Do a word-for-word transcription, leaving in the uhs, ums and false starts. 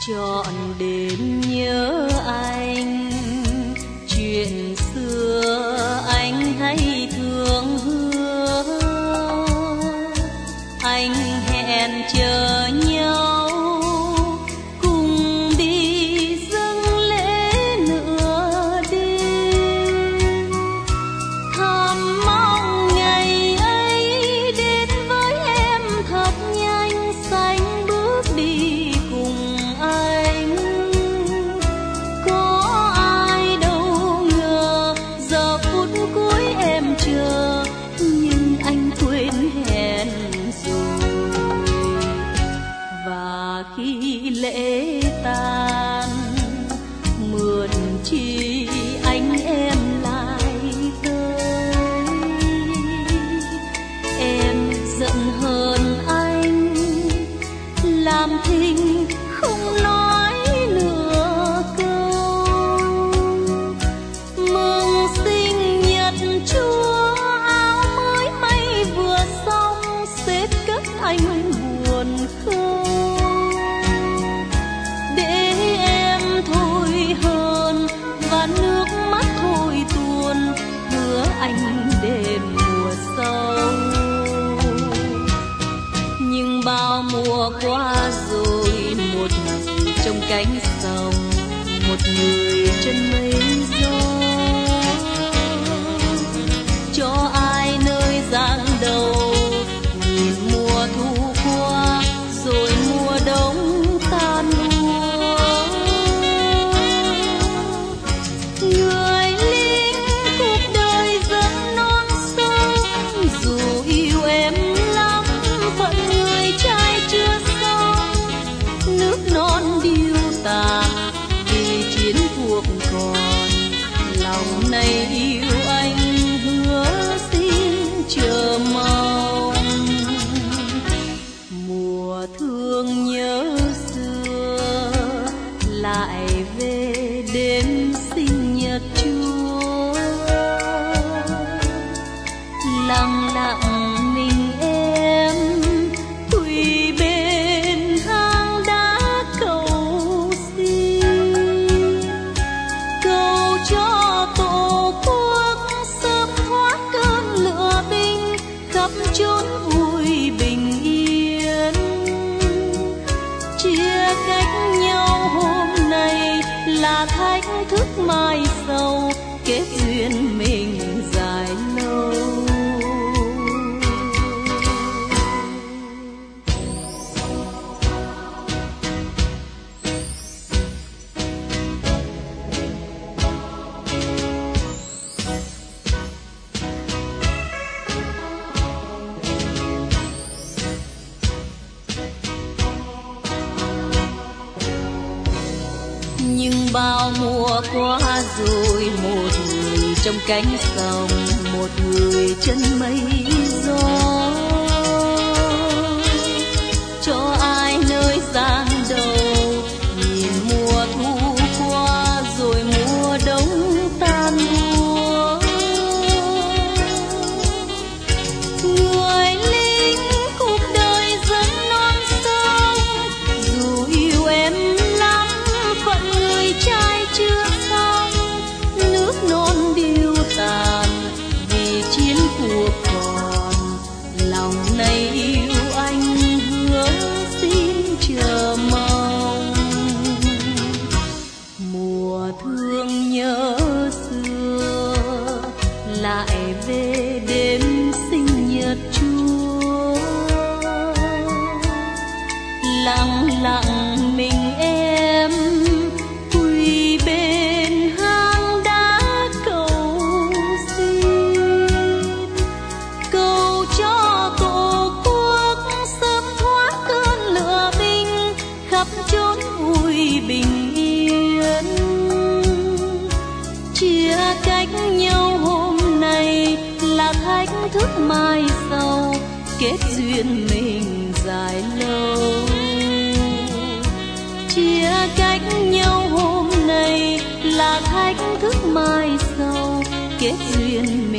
Trọn đêm nhớ anh, chuyện xưa anh hay thường hứa. Anh hẹn chờ nhau cùng đi dâng lễ nửa đêm. Thầm mong ngày ấy đến với em thật nhanh, sánh bước đi cùng anh. Có ai đâu ngờ giờ phút cuối em chờ, nhưng anh quên hẹn rồi. Và khi lễ tan mượn chi anh em lại tới, em giận hơn anh làm thinh không nói nửa câu. Mừng sinh nhật Chúa, áo mới may vừa xong, xếp cất anh buồn khâu. Để em thôi hơn và nước mắt thôi tuôn, hứa anh đêm mùa sau. Nhưng bao mùa qua rồi, một người trong cánh sông, một người trên mây gió. Cho ai nơi giang đầu, nhìn mùa thu qua rồi mùa đông tan úa. Người lính cuộc đời dần non sông, dù yêu em lắm phận người trai chưa xong. Nước non điêu tàn vì chiến cuộc còn, lòng này yêu anh hứa xin chờ mong. Mùa thương nhớ xưa lại về đêm sinh nhật Chúa. Lặng lặng mình em quỳ bên hang đá cầu xin, cầu cho tổ quốc sớm thoát cơn lửa binh, khắp chốn vui bình yên. Chia cách nhau hôm nay là thách thức mai sau, kết duyên mình dài lâu. Nhưng bao mùa qua rồi, một người trong cánh sông, một người chân mây gió. Cho ai nơi giang đầu, nhìn mùa thu qua rồi mùa đông tan úa. Người lính cuộc đời dần non sông, dù yêu em lắm phận người trai chưa xong. Nước non điêu tàn vì chiến cuộc còn, lòng này yêu anh hứa xin chờ mong. Mùa thương nhớ xưa lại về đêm sinh nhật Chúa. Lặng lặng mình em quỳ bên hang đá cầu xin, cầu cho tổ quốc sớm thoát cơn lửa binh, khắp chốn vui bình yên. Chia cách nhau hôm nay là thách thức mai sau, kết duyên mình dài lâu. Chia cách nhau hôm nay là thách thức mai sau, kết duyên mình